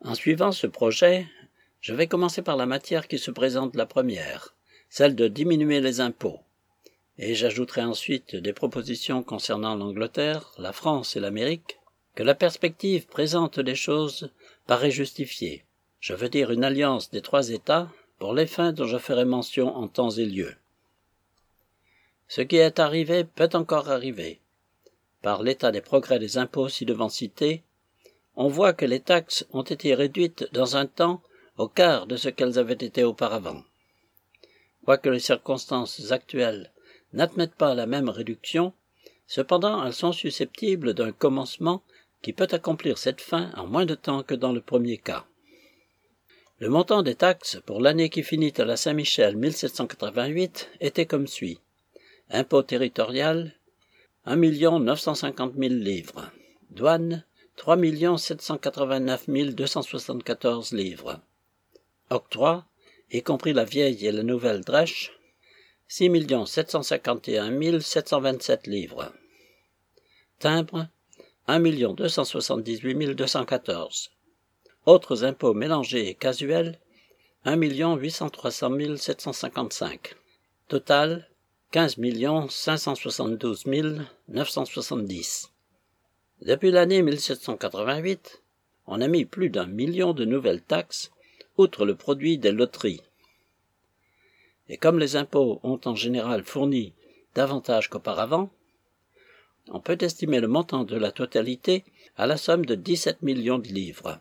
En suivant ce projet, je vais commencer par la matière qui se présente la première, celle de diminuer les impôts. Et j'ajouterai ensuite des propositions concernant l'Angleterre, la France et l'Amérique, que la perspective présente des choses paraît justifiée. Je veux dire une alliance des trois États pour les fins dont je ferai mention en temps et lieu. Ce qui est arrivé peut encore arriver. Par l'état des progrès des impôts ci-devant cités, on voit que les taxes ont été réduites dans un temps au quart de ce qu'elles avaient été auparavant. Quoique les circonstances actuelles n'admettent pas la même réduction, cependant elles sont susceptibles d'un commencement qui peut accomplir cette fin en moins de temps que dans le premier cas. Le montant des taxes pour l'année qui finit à la Saint-Michel 1788 était comme suit. Impôt territorial, 1 950 000 livres. Douane, 3 789 274 livres. Octroi, y compris la vieille et la nouvelle drèche, 6 751 727 livres. Timbre, 1 278 214. Autres impôts mélangés et casuels, 1 803 755. Total, 15 572 970. Depuis l'année 1788, on a mis plus d'1 million de nouvelles taxes, outre le produit des loteries. Et comme les impôts ont en général fourni davantage qu'auparavant, on peut estimer le montant de la totalité à la somme de 17 millions de livres.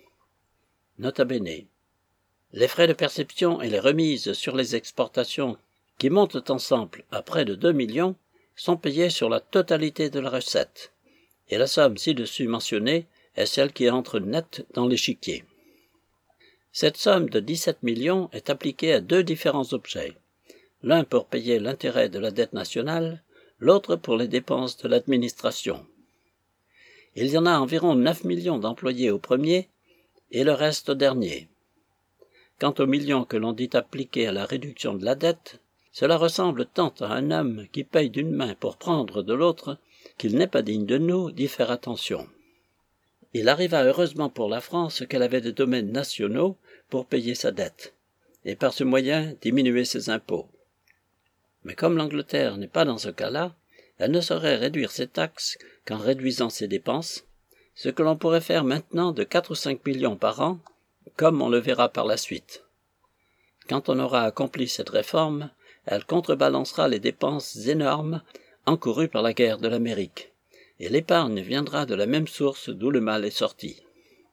Nota bene. Les frais de perception et les remises sur les exportations qui montent ensemble à près de 2 millions, sont payés sur la totalité de la recette, et la somme ci-dessus mentionnée est celle qui entre nette dans l'échiquier. Cette somme de 17 millions est appliquée à deux différents objets, l'un pour payer l'intérêt de la dette nationale, l'autre pour les dépenses de l'administration. Il y en a environ 9 millions d'employés au premier et le reste au dernier. Quant aux millions que l'on dit appliquer à la réduction de la dette, cela ressemble tant à un homme qui paye d'une main pour prendre de l'autre qu'il n'est pas digne de nous d'y faire attention. Il arriva heureusement pour la France qu'elle avait des domaines nationaux pour payer sa dette, et par ce moyen diminuer ses impôts. Mais comme l'Angleterre n'est pas dans ce cas-là, elle ne saurait réduire ses taxes qu'en réduisant ses dépenses, ce que l'on pourrait faire maintenant de 4 ou 5 millions par an, comme on le verra par la suite. Quand on aura accompli cette réforme, elle contrebalancera les dépenses énormes encourues par la guerre de l'Amérique, et l'épargne viendra de la même source d'où le mal est sorti.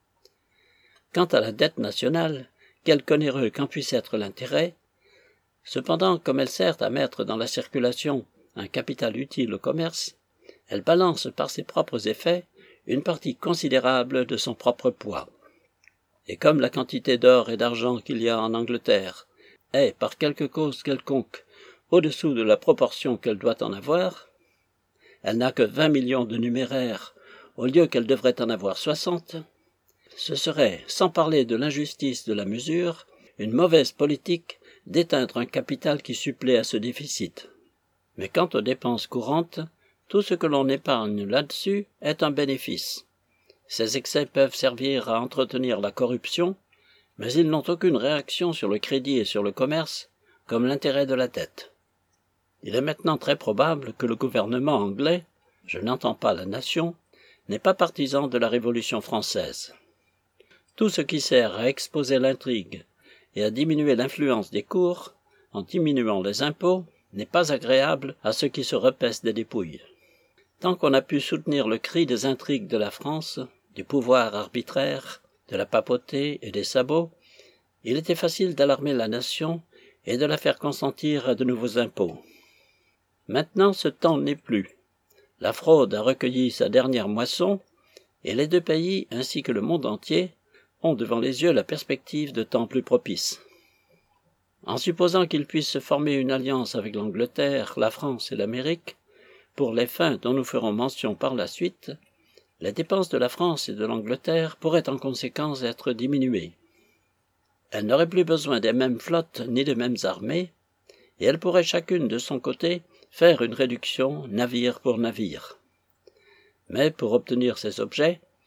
Quant à la dette nationale, quelque onéreux qu'en puisse être l'intérêt, cependant comme elle sert à mettre dans la circulation un capital utile au commerce, elle balance par ses propres effets une partie considérable de son propre poids. Et comme la quantité d'or et d'argent qu'il y a en Angleterre est, par quelque cause quelconque, au-dessous de la proportion qu'elle doit en avoir, elle n'a que 20 millions de numéraires au lieu qu'elle devrait en avoir 60, ce serait, sans parler de l'injustice de la mesure, une mauvaise politique d'éteindre un capital qui supplée à ce déficit. Mais quant aux dépenses courantes, tout ce que l'on épargne là-dessus est un bénéfice. Ces excès peuvent servir à entretenir la corruption, mais ils n'ont aucune réaction sur le crédit et sur le commerce, comme l'intérêt de la dette. Il est maintenant très probable que le gouvernement anglais, je n'entends pas la nation, n'est pas partisan de la Révolution française. Tout ce qui sert à exposer l'intrigue et à diminuer l'influence des cours, en diminuant les impôts, n'est pas agréable à ceux qui se repaissent des dépouilles. Tant qu'on a pu soutenir le cri des intrigues de la France, du pouvoir arbitraire, de la papauté et des sabots, il était facile d'alarmer la nation et de la faire consentir à de nouveaux impôts. Maintenant ce temps n'est plus. La fraude a recueilli sa dernière moisson, et les deux pays, ainsi que le monde entier, ont devant les yeux la perspective de temps plus propices. En supposant qu'il puisse se former une alliance avec l'Angleterre, la France et l'Amérique, pour les fins dont nous ferons mention par la suite, les dépenses de la France et de l'Angleterre pourraient en conséquence être diminuées. Elles n'auraient plus besoin des mêmes flottes ni des mêmes armées, et elles pourraient chacune de son côté faire une réduction navire pour navire. Mais pour obtenir ces objets,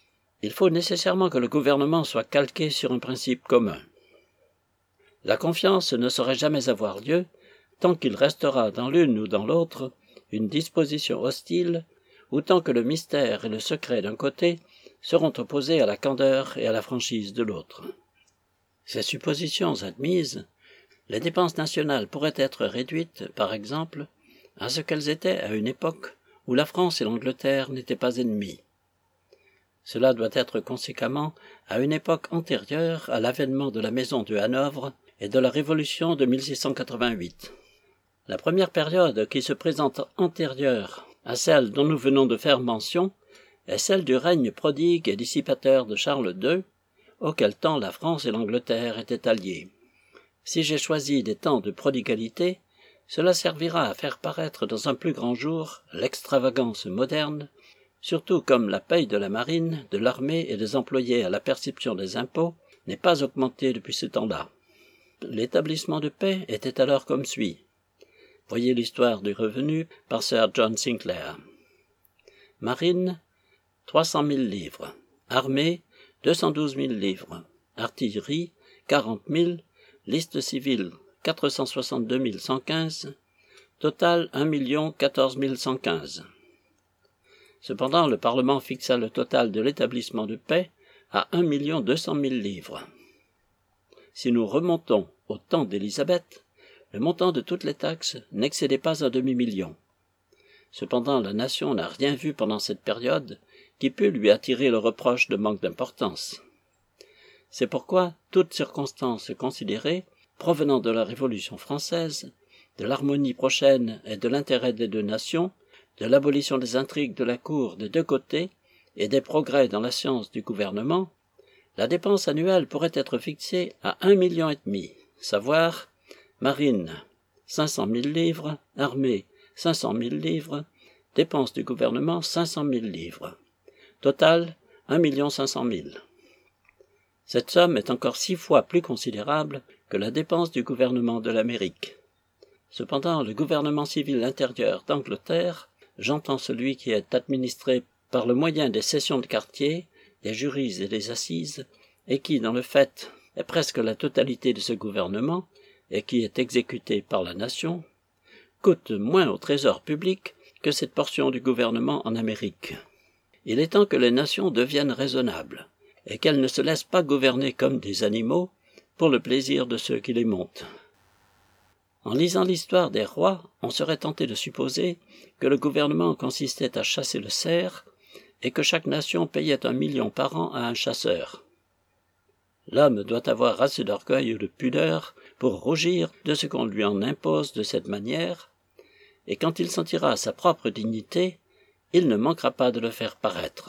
il faut nécessairement que le gouvernement soit calqué sur un principe commun. La confiance ne saurait jamais avoir lieu tant qu'il restera dans l'une ou dans l'autre une disposition hostile, ou tant que le mystère et le secret d'un côté seront opposés à la candeur et à la franchise de l'autre. Ces suppositions admises, les dépenses nationales pourraient être réduites, par exemple, à ce qu'elles étaient à une époque où la France et l'Angleterre n'étaient pas ennemies. Cela doit être conséquemment à une époque antérieure à l'avènement de la maison de Hanovre et de la Révolution de 1688. La première période qui se présente antérieure à celle dont nous venons de faire mention est celle du règne prodigue et dissipateur de Charles II, auquel temps la France et l'Angleterre étaient alliées. Si j'ai choisi des temps de prodigalité, cela servira à faire paraître dans un plus grand jour l'extravagance moderne, surtout comme la paye de la marine, de l'armée et des employés à la perception des impôts n'est pas augmentée depuis ce temps-là. L'établissement de paix était alors comme suit. Voyez l'histoire du revenu par Sir John Sinclair. Marine, 300 000 livres. Armée, 212 000 livres. Artillerie, 40 000. Liste civile, 462 115. Total, 1 014 115. Cependant, le Parlement fixa le total de l'établissement de paix à 1 200 000 livres. Si nous remontons au temps d'Élisabeth, le montant de toutes les taxes n'excédait pas un demi-million. Cependant, la nation n'a rien vu pendant cette période qui pût lui attirer le reproche de manque d'importance. C'est pourquoi, toutes circonstances considérées, provenant de la Révolution française, de l'harmonie prochaine et de l'intérêt des deux nations, de l'abolition des intrigues de la cour des deux côtés et des progrès dans la science du gouvernement, la dépense annuelle pourrait être fixée à 1,5 million, savoir marine 500 000 livres, armée 500 000 livres, dépenses du gouvernement 500 000 livres. Total 1 500 000. Cette somme est encore 6 fois plus considérable que la dépense du gouvernement de l'Amérique. Cependant, le gouvernement civil intérieur d'Angleterre, j'entends celui qui est administré par le moyen des sessions de quartier, des jurys et des assises, et qui, dans le fait, est presque la totalité de ce gouvernement, et qui est exécuté par la nation, coûte moins au trésor public que cette portion du gouvernement en Amérique. Il est temps que les nations deviennent raisonnables, et qu'elles ne se laissent pas gouverner comme des animaux pour le plaisir de ceux qui les montent. En lisant l'histoire des rois, on serait tenté de supposer que le gouvernement consistait à chasser le cerf et que chaque nation payait 1 million par an à un chasseur. L'homme doit avoir assez d'orgueil ou de pudeur pour rougir de ce qu'on lui en impose de cette manière, et quand il sentira sa propre dignité, il ne manquera pas de le faire paraître.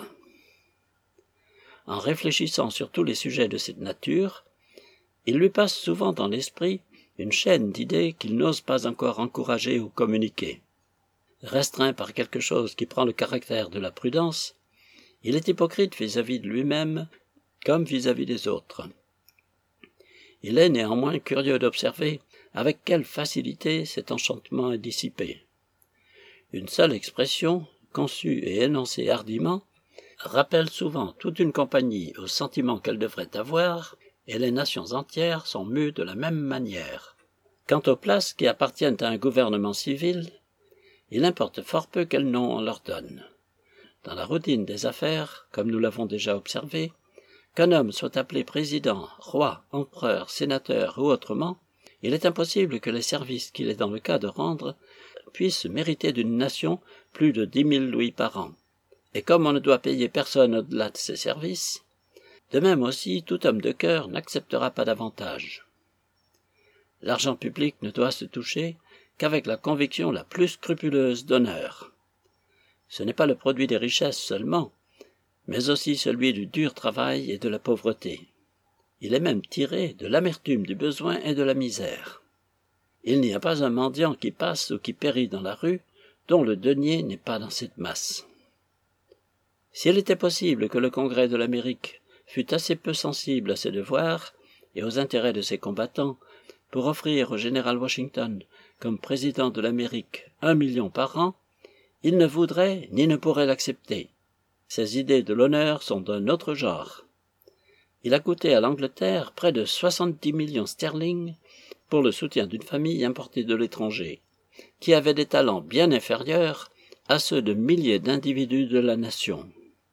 En réfléchissant sur tous les sujets de cette nature, il lui passe souvent dans l'esprit une chaîne d'idées qu'il n'ose pas encore encourager ou communiquer. Restreint par quelque chose qui prend le caractère de la prudence, il est hypocrite vis-à-vis de lui-même comme vis-à-vis des autres. Il est néanmoins curieux d'observer avec quelle facilité cet enchantement est dissipé. Une seule expression, conçue et énoncée hardiment, rappelle souvent toute une compagnie au sentiment qu'elle devrait avoir, et les nations entières sont mues de la même manière. Quant aux places qui appartiennent à un gouvernement civil, il importe fort peu quel nom on leur donne. Dans la routine des affaires, comme nous l'avons déjà observé, qu'un homme soit appelé président, roi, empereur, sénateur ou autrement, il est impossible que les services qu'il est dans le cas de rendre puissent mériter d'une nation plus de 10 000 louis par an. Et comme on ne doit payer personne au-delà de ces services, de même aussi tout homme de cœur n'acceptera pas davantage. L'argent public ne doit se toucher qu'avec la conviction la plus scrupuleuse d'honneur. Ce n'est pas le produit des richesses seulement, mais aussi celui du dur travail et de la pauvreté. Il est même tiré de l'amertume du besoin et de la misère. Il n'y a pas un mendiant qui passe ou qui périt dans la rue dont le denier n'est pas dans cette masse. S'il était possible que le Congrès de l'Amérique fût assez peu sensible à ses devoirs et aux intérêts de ses combattants pour offrir au général Washington, comme président de l'Amérique, 1 million par an, il ne voudrait ni ne pourrait l'accepter. Ses idées de l'honneur sont d'un autre genre. Il a coûté à l'Angleterre près de 70 millions sterling pour le soutien d'une famille importée de l'étranger, qui avait des talents bien inférieurs à ceux de milliers d'individus de la nation.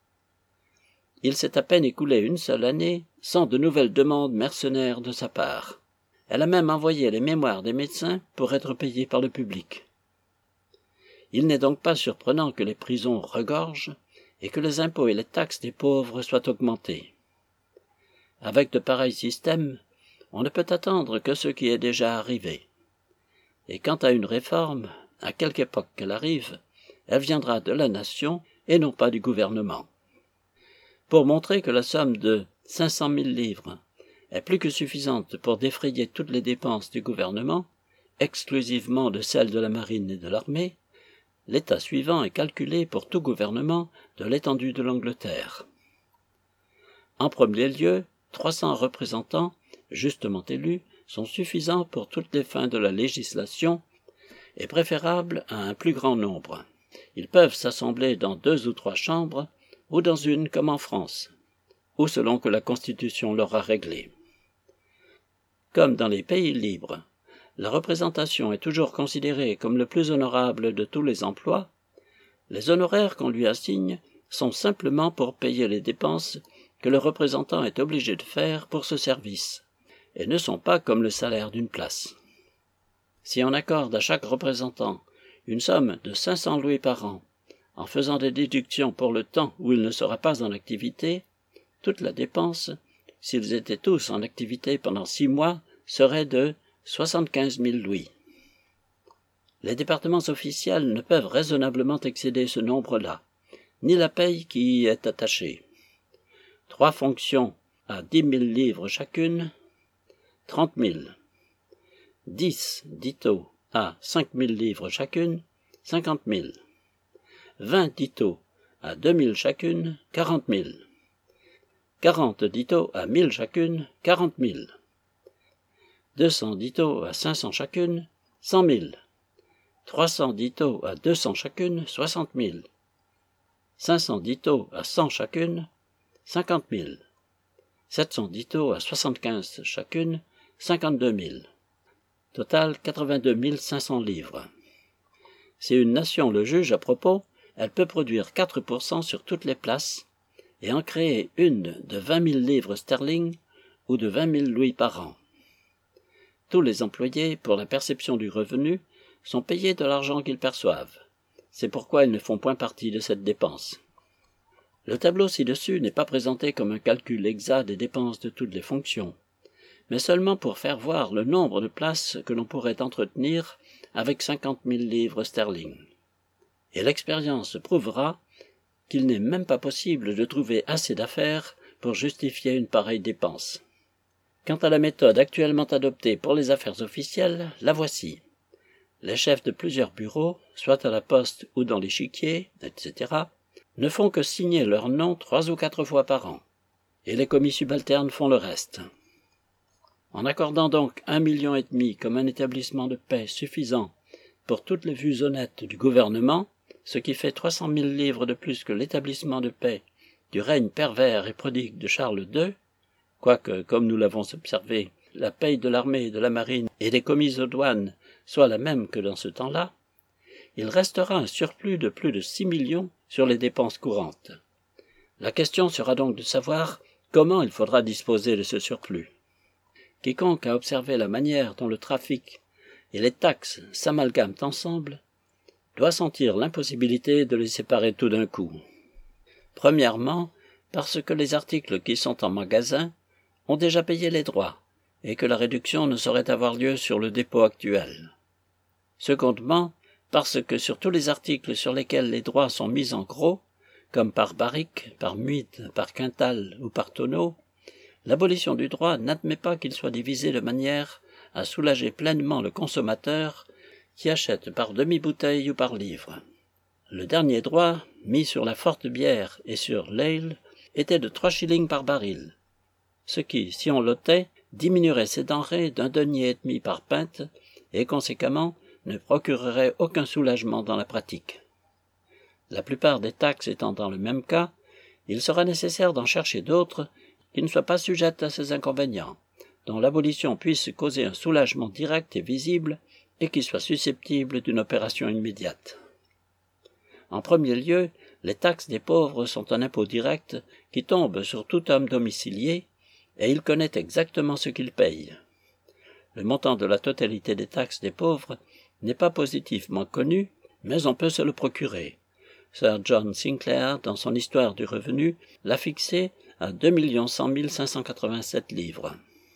Il s'est à peine écoulé une seule année sans de nouvelles demandes mercenaires de sa part. Elle a même envoyé les mémoires des médecins pour être payée par le public. Il n'est donc pas surprenant que les prisons regorgent et que les impôts et les taxes des pauvres soient augmentés. Avec de pareils systèmes, on ne peut attendre que ce qui est déjà arrivé. Et quant à une réforme, à quelque époque qu'elle arrive, elle viendra de la nation et non pas du gouvernement. Pour montrer que la somme de 500 000 livres est plus que suffisante pour défrayer toutes les dépenses du gouvernement, exclusivement de celles de la marine et de l'armée, l'état suivant est calculé pour tout gouvernement de l'étendue de l'Angleterre. En premier lieu, 300 représentants, justement élus, sont suffisants pour toutes les fins de la législation et préférables à un plus grand nombre. Ils peuvent s'assembler dans 2 ou 3 chambres, ou dans une comme en France, ou selon que la Constitution leur a réglé. Comme dans les pays libres, la représentation est toujours considérée comme le plus honorable de tous les emplois, les honoraires qu'on lui assigne sont simplement pour payer les dépenses que le représentant est obligé de faire pour ce service, et ne sont pas comme le salaire d'une place. Si on accorde à chaque représentant une somme de 500 louis par an, en faisant des déductions pour le temps où il ne sera pas en activité, toute la dépense, s'ils étaient tous en activité pendant 6 mois, serait de 75 000 louis. Les départements officiels ne peuvent raisonnablement excéder ce nombre-là, ni la paye qui y est attachée. 3 fonctions à 10 000 livres chacune, 30 000. 10 dito à 5 000 livres chacune, 50 000. 20 dito à 2 000 chacune, 40 000. 40 dito à 1 000 chacune, 40 000. 200 dito à 500 chacune, 100 000. 300 dito à 200 chacune, 60 000. 500 dito à 100 chacune, 50 000. 700 dito à 75 chacune, 52 000. Total 82 500 livres. Si une nation le juge à propos, elle peut produire 4% sur toutes les places et en créer une de 20 000 livres sterling ou de 20 000 louis par an. Tous les employés, pour la perception du revenu, sont payés de l'argent qu'ils perçoivent. C'est pourquoi ils ne font point partie de cette dépense. Le tableau ci-dessus n'est pas présenté comme un calcul exact des dépenses de toutes les fonctions, mais seulement pour faire voir le nombre de places que l'on pourrait entretenir avec 50 000 livres sterling. Et l'expérience prouvera qu'il n'est même pas possible de trouver assez d'affaires pour justifier une pareille dépense. Quant à la méthode actuellement adoptée pour les affaires officielles, la voici. Les chefs de plusieurs bureaux, soit à la poste ou dans l'échiquier, etc., ne font que signer leur nom 3 ou 4 fois par an, et les commis subalternes font le reste. En accordant donc 1,5 million comme un établissement de paix suffisant pour toutes les vues honnêtes du gouvernement, ce qui fait 300 000 livres de plus que l'établissement de paix du règne pervers et prodigue de Charles II, quoique, comme nous l'avons observé, la paye de l'armée, de la marine et des commis aux douanes soit la même que dans ce temps-là, il restera un surplus de plus de 6 millions sur les dépenses courantes. La question sera donc de savoir comment il faudra disposer de ce surplus. Quiconque a observé la manière dont le trafic et les taxes s'amalgament ensemble doit sentir l'impossibilité de les séparer tout d'un coup. Premièrement, parce que les articles qui sont en magasin ont déjà payé les droits, et que la réduction ne saurait avoir lieu sur le dépôt actuel. Secondement, parce que sur tous les articles sur lesquels les droits sont mis en gros, comme par barrique, par muide, par quintal ou par tonneau, l'abolition du droit n'admet pas qu'il soit divisé de manière à soulager pleinement le consommateur qui achète par demi-bouteille ou par livre. Le dernier droit, mis sur la forte bière et sur l'ale, était de 3 shillings par baril, ce qui, si on l'ôtait, diminuerait ces denrées d'1,5 denier par pinte et, conséquemment, ne procurerait aucun soulagement dans la pratique. La plupart des taxes étant dans le même cas, il sera nécessaire d'en chercher d'autres qui ne soient pas sujettes à ces inconvénients, dont l'abolition puisse causer un soulagement direct et visible et qui soit susceptible d'une opération immédiate. En premier lieu, les taxes des pauvres sont un impôt direct qui tombe sur tout homme domicilié et il connaît exactement ce qu'il paye. Le montant de la totalité des taxes des pauvres n'est pas positivement connu, mais on peut se le procurer. Sir John Sinclair, dans son Histoire du revenu, l'a fixé à 2 100 587 livres.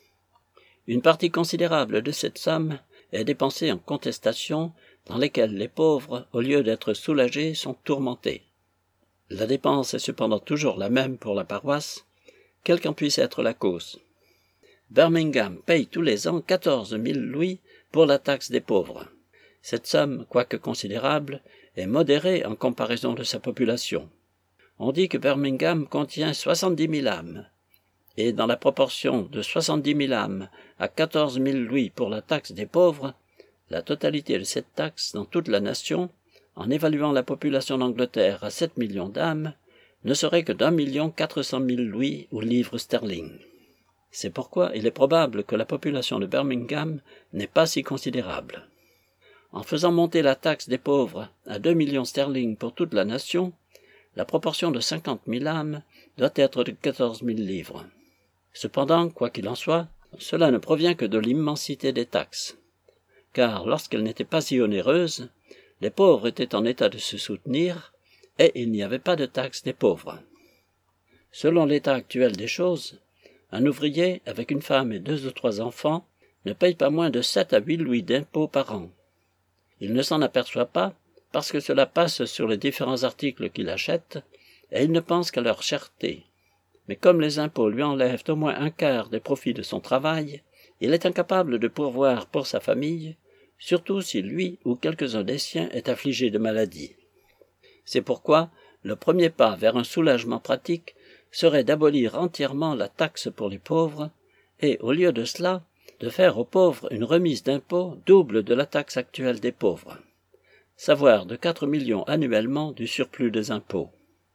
Une partie considérable de cette somme est dépensée en contestations dans lesquelles les pauvres, au lieu d'être soulagés, sont tourmentés. La dépense est cependant toujours la même pour la paroisse, quelle qu'en puisse être la cause. Birmingham paye tous les ans 14 000 louis pour la taxe des pauvres. Cette somme, quoique considérable, est modérée en comparaison de sa population. On dit que Birmingham contient 70 000 âmes, et dans la proportion de 70 000 âmes à 14 000 louis pour la taxe des pauvres, la totalité de cette taxe dans toute la nation, en évaluant la population d'Angleterre à 7 millions d'âmes, ne serait que d'1 400 000 louis ou livres sterling. C'est pourquoi il est probable que la population de Birmingham n'est pas si considérable. En faisant monter la taxe des pauvres à 2 millions sterling pour toute la nation, la proportion de 50 000 âmes doit être de 14 000 livres. Cependant, quoi qu'il en soit, cela ne provient que de l'immensité des taxes, car lorsqu'elles n'étaient pas si onéreuses, les pauvres étaient en état de se soutenir, et il n'y avait pas de taxe des pauvres. Selon l'état actuel des choses, un ouvrier avec une femme et 2 ou 3 enfants ne paye pas moins de 7 à 8 louis d'impôts par an. Il ne s'en aperçoit pas parce que cela passe sur les différents articles qu'il achète, et il ne pense qu'à leur cherté. Mais comme les impôts lui enlèvent au moins un quart des profits de son travail, il est incapable de pourvoir pour sa famille, surtout si lui ou quelques-uns des siens est affligé de maladie. C'est pourquoi le premier pas vers un soulagement pratique serait d'abolir entièrement la taxe pour les pauvres et, au lieu de cela, de faire aux pauvres une remise d'impôt double de la taxe actuelle des pauvres, savoir de 4 millions annuellement du surplus des impôts.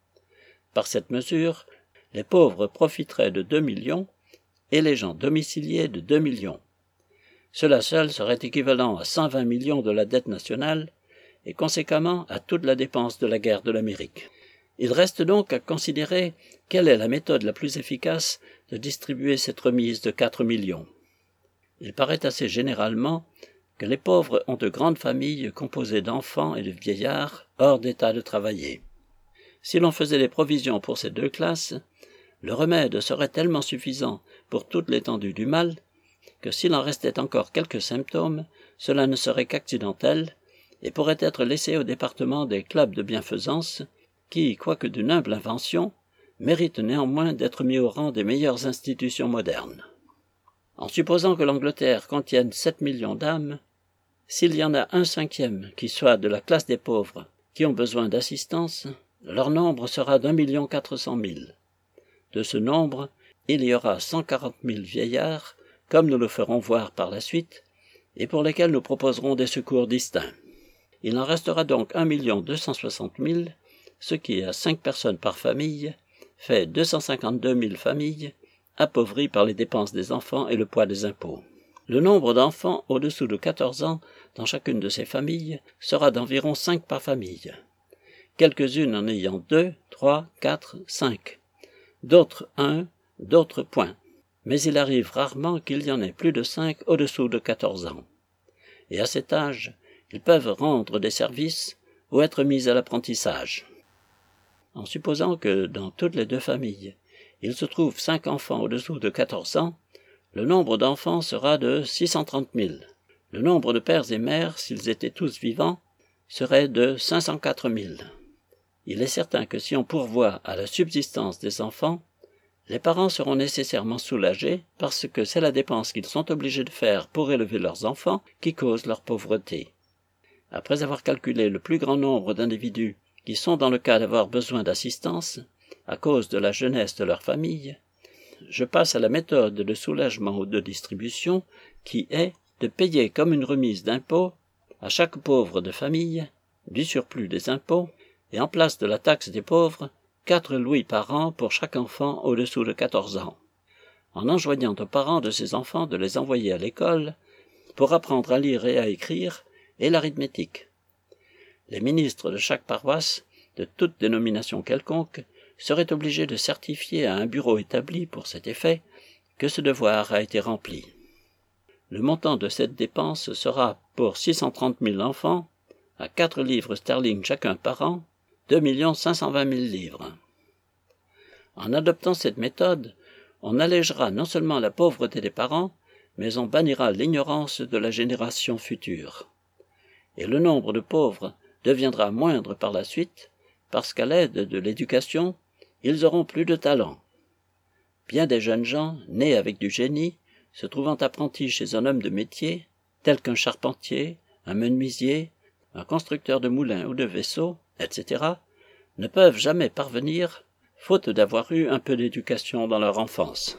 Par cette mesure, les pauvres profiteraient de 2 millions et les gens domiciliés de 2 millions. Cela seul serait équivalent à 120 millions de la dette nationale et conséquemment à toute la dépense de la guerre de l'Amérique. Il reste donc à considérer quelle est la méthode la plus efficace de distribuer cette remise de 4 millions. Il paraît assez généralement que les pauvres ont de grandes familles composées d'enfants et de vieillards hors d'état de travailler. Si l'on faisait des provisions pour ces 2 classes, le remède serait tellement suffisant pour toute l'étendue du mal que s'il en restait encore quelques symptômes, cela ne serait qu'accidentel et pourrait être laissé au département des clubs de bienfaisance qui, quoique d'une humble invention, méritent néanmoins d'être mis au rang des meilleures institutions modernes. En supposant que l'Angleterre contienne 7 millions d'âmes, s'il y en a 1/5 qui soit de la classe des pauvres qui ont besoin d'assistance, leur nombre sera d'1 400 000. De ce nombre, il y aura 140 000 vieillards, comme nous le ferons voir par la suite, et pour lesquels nous proposerons des secours distincts. Il en restera donc 1 260 000, ce qui, à 5 personnes par famille, fait 252 000 familles, appauvries par les dépenses des enfants et le poids des impôts. Le nombre d'enfants au-dessous de 14 ans dans chacune de ces familles sera d'environ 5 par famille, quelques-unes en ayant 2, 3, 4, 5, d'autres 1, d'autres point. Mais il arrive rarement qu'il y en ait plus de 5 au-dessous de 14 ans. Et à cet âge, ils peuvent rendre des services ou être mis à l'apprentissage. En supposant que dans toutes les 2 familles, il se trouve 5 enfants au-dessous de 14 ans, le nombre d'enfants sera de 630 000. Le nombre de pères et mères, s'ils étaient tous vivants, serait de 504 000. Il est certain que si on pourvoit à la subsistance des enfants, les parents seront nécessairement soulagés parce que c'est la dépense qu'ils sont obligés de faire pour élever leurs enfants qui cause leur pauvreté. Après avoir calculé le plus grand nombre d'individus qui sont dans le cas d'avoir besoin d'assistance, à cause de la jeunesse de leur famille, je passe à la méthode de soulagement ou de distribution qui est de payer comme une remise d'impôt à chaque pauvre de famille du surplus des impôts et en place de la taxe des pauvres 4 louis par an pour chaque enfant au-dessous de 14 ans, en enjoignant aux parents de ces enfants de les envoyer à l'école pour apprendre à lire et à écrire et l'arithmétique. Les ministres de chaque paroisse, de toute dénomination quelconque, seraient obligés de certifier à un bureau établi pour cet effet que ce devoir a été rempli. Le montant de cette dépense sera, pour 630 000 enfants, à 4 livres sterling chacun par an, 2 520 000 livres. En adoptant cette méthode, on allégera non seulement la pauvreté des parents, mais on bannira l'ignorance de la génération future. Et le nombre de pauvres deviendra moindre par la suite, parce qu'à l'aide de l'éducation, ils auront plus de talent. Bien des jeunes gens, nés avec du génie, se trouvant apprentis chez un homme de métier, tel qu'un charpentier, un menuisier, un constructeur de moulins ou de vaisseaux, etc., ne peuvent jamais parvenir, faute d'avoir eu un peu d'éducation dans leur enfance.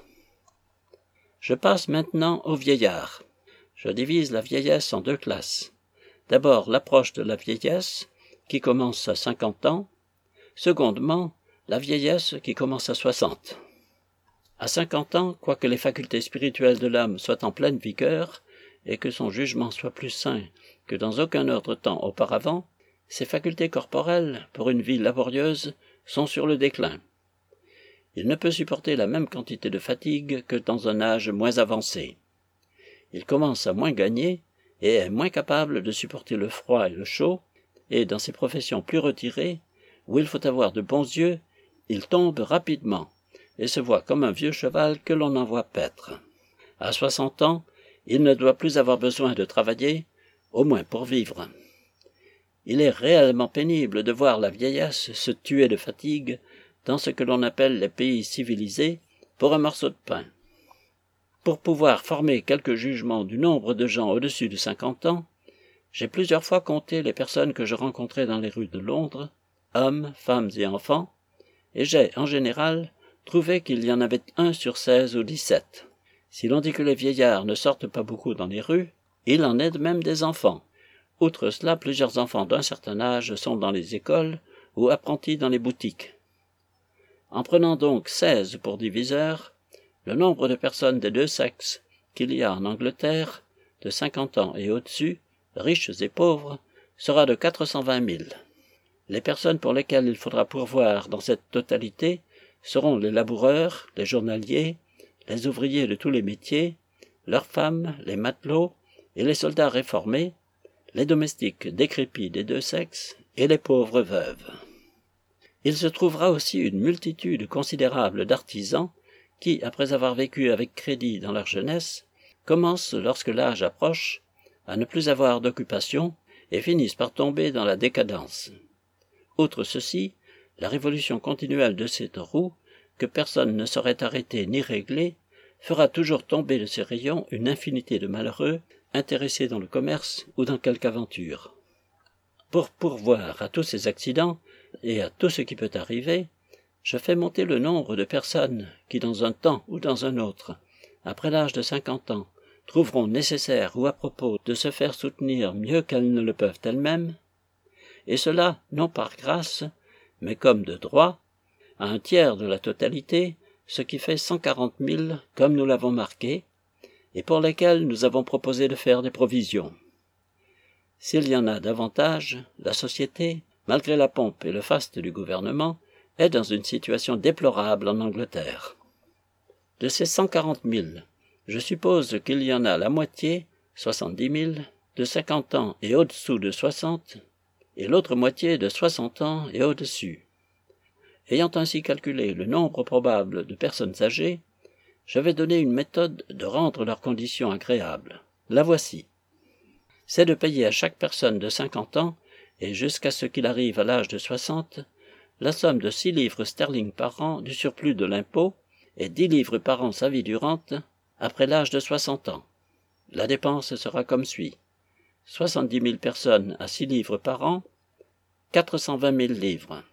Je passe maintenant aux vieillards. Je divise la vieillesse en 2 classes. D'abord l'approche de la vieillesse, qui commence à 50 ans, secondement la vieillesse qui commence à 60. À 50 ans, quoique les facultés spirituelles de l'âme soient en pleine vigueur, et que son jugement soit plus sain que dans aucun autre temps auparavant, ses facultés corporelles, pour une vie laborieuse, sont sur le déclin. Il ne peut supporter la même quantité de fatigue que dans un âge moins avancé. Il commence à moins gagner et est moins capable de supporter le froid et le chaud, et dans ses professions plus retirées, où il faut avoir de bons yeux, il tombe rapidement et se voit comme un vieux cheval que l'on envoie paître. À 60 ans, il ne doit plus avoir besoin de travailler, au moins pour vivre. Il est réellement pénible de voir la vieillesse se tuer de fatigue dans ce que l'on appelle les pays civilisés pour un morceau de pain. Pour pouvoir former quelque jugement du nombre de gens au-dessus de 50 ans, j'ai plusieurs fois compté les personnes que je rencontrais dans les rues de Londres, hommes, femmes et enfants, et j'ai, en général, trouvé qu'il y en avait 1 sur 16 ou 17. Si l'on dit que les vieillards ne sortent pas beaucoup dans les rues, il en est de même des enfants. Outre cela, plusieurs enfants d'un certain âge sont dans les écoles ou apprentis dans les boutiques. En prenant donc 16 pour diviseur, le nombre de personnes des 2 sexes qu'il y a en Angleterre, de 50 ans et au-dessus, riches et pauvres, sera de 420 000. Les personnes pour lesquelles il faudra pourvoir dans cette totalité seront les laboureurs, les journaliers, les ouvriers de tous les métiers, leurs femmes, les matelots et les soldats réformés, les domestiques décrépits des 2 sexes et les pauvres veuves. Il se trouvera aussi une multitude considérable d'artisans qui, après avoir vécu avec crédit dans leur jeunesse, commencent, lorsque l'âge approche, à ne plus avoir d'occupation et finissent par tomber dans la décadence. Outre ceci, la révolution continuelle de cette roue, que personne ne saurait arrêter ni régler, fera toujours tomber de ses rayons une infinité de malheureux intéressés dans le commerce ou dans quelque aventure. Pour pourvoir à tous ces accidents et à tout ce qui peut arriver, je fais monter le nombre de personnes qui, dans un temps ou dans un autre, après l'âge de 50 ans, trouveront nécessaire ou à propos de se faire soutenir mieux qu'elles ne le peuvent elles-mêmes, et cela non par grâce, mais comme de droit, à 1/3 de la totalité, ce qui fait 140 000 comme nous l'avons marqué, et pour lesquels nous avons proposé de faire des provisions. S'il y en a davantage, la société, malgré la pompe et le faste du gouvernement, est dans une situation déplorable en Angleterre. De ces 140 000, je suppose qu'il y en a la moitié, 70 000, de 50 ans et au-dessous de 60, et l'autre moitié de 60 ans et au-dessus. Ayant ainsi calculé le nombre probable de personnes âgées, je vais donner une méthode de rendre leurs conditions agréables. La voici. C'est de payer à chaque personne de 50 ans, et jusqu'à ce qu'il arrive à l'âge de 60, la somme de 6 livres sterling par an du surplus de l'impôt et 10 livres par an sa vie durante, après l'âge de 60 ans. La dépense sera comme suit. 70 000 personnes à 6 livres par an, 420 000 livres.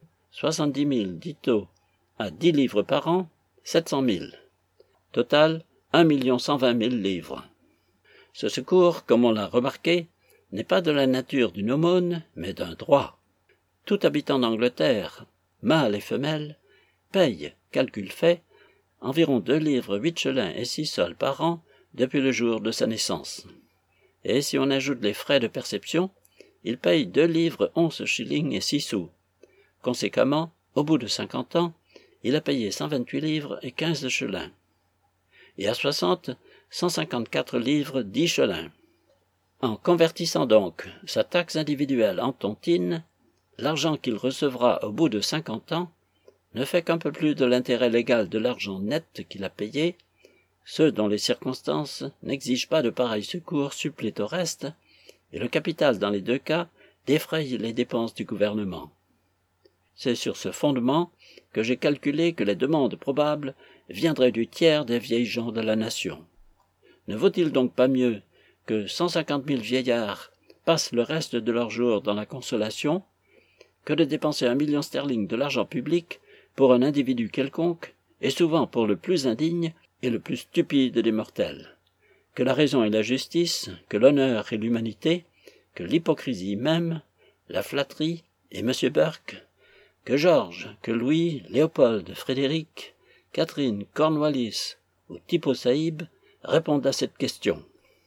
70 000 dito à 10 livres par an, 700 000. Total, 1 120 000 livres. Ce secours, comme on l'a remarqué, n'est pas de la nature d'une aumône, mais d'un droit. Tout habitant d'Angleterre, mâles et femelles, payent, calcul fait, environ 2 livres 8 chelins et 6 sols par an depuis le jour de sa naissance. Et si on ajoute les frais de perception, il paye 2 livres 11 shillings et 6 sous. Conséquemment, au bout de 50 ans, il a payé 128 livres et 15 chelins. Et à 60, 154 livres 10 chelins. En convertissant donc sa taxe individuelle en tontine, l'argent qu'il recevra au bout de 50 ans ne fait qu'un peu plus de l'intérêt légal de l'argent net qu'il a payé, ceux dont les circonstances n'exigent pas de pareils secours suppléent au reste, et le capital dans les 2 cas défraye les dépenses du gouvernement. C'est sur ce fondement que j'ai calculé que les demandes probables viendraient du tiers des vieilles gens de la nation. Ne vaut-il donc pas mieux que 150 000 vieillards passent le reste de leurs jours dans la consolation que de dépenser 1 million sterling de l'argent public pour un individu quelconque, et souvent pour le plus indigne et le plus stupide des mortels, que la raison et la justice, que l'honneur et l'humanité, que l'hypocrisie même, la flatterie et M. Burke, que Georges, que Louis, Léopold, Frédéric, Catherine, Cornwallis ou Tipo Saïb répondent à cette question.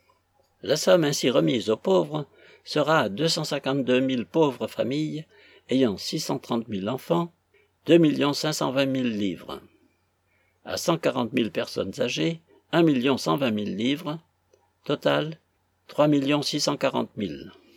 La somme ainsi remise aux pauvres sera à 252 000 pauvres familles ayant 630 000 enfants, 2 520 000 livres. À 140 000 personnes âgées, 1 120 000 livres. Total, 3 640 000.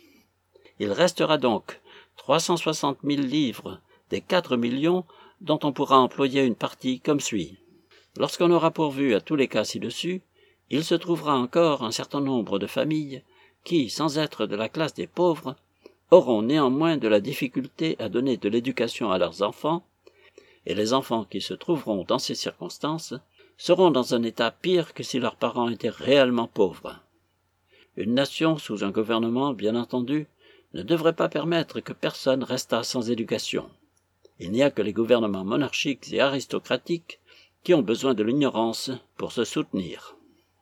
Il restera donc 360 000 livres des 4 millions dont on pourra employer une partie comme suit. Lorsqu'on aura pourvu à tous les cas ci-dessus, il se trouvera encore un certain nombre de familles qui, sans être de la classe des pauvres, auront néanmoins de la difficulté à donner de l'éducation à leurs enfants, et les enfants qui se trouveront dans ces circonstances seront dans un état pire que si leurs parents étaient réellement pauvres. Une nation sous un gouvernement, bien entendu, ne devrait pas permettre que personne restât sans éducation. Il n'y a que les gouvernements monarchiques et aristocratiques qui ont besoin de l'ignorance pour se soutenir.